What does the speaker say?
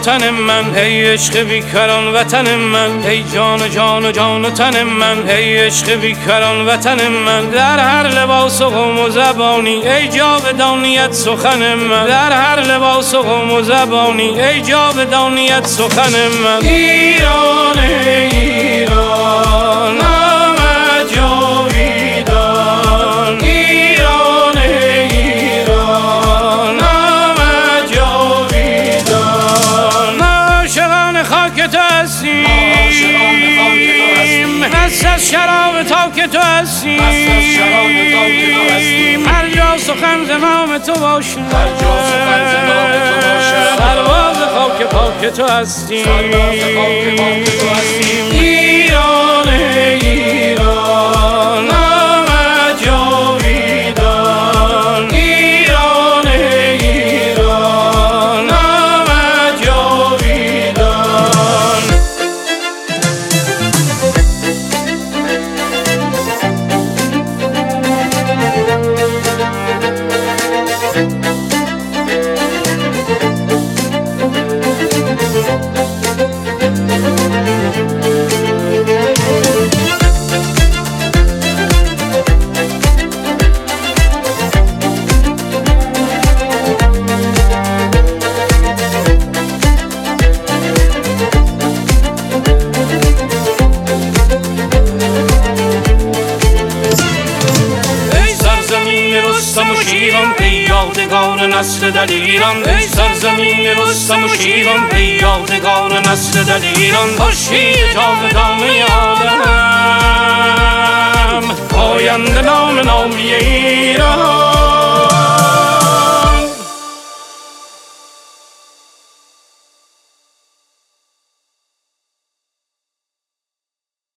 تن من، ای عشق بیکران وطن من، ای جان جان جان تن من، ای عشق بیکران وطن من. در هر لباس و قوم و زبانی ای جاودانیت سخن من، در هر لباس و قوم و زبانی ای جاودانیت سخن من. ایران ایران نام جاویدان، ایران ایران نام جاویدان. عاشقان خاک تو هستیم، مست از شراب تاک تو هستیم، هر جا سخن ز نام تو باشد، سرباز خاک پاک تو هستیم. ایران ایران نام جاویدان، ایران ایران نام جاویدان. ای یادگار نسل دلیران، ای سرزمین رستم و شیران، ای یادگار نسل دلیران. خورشید جاودانه عالم، پاینده نام نامی ایران.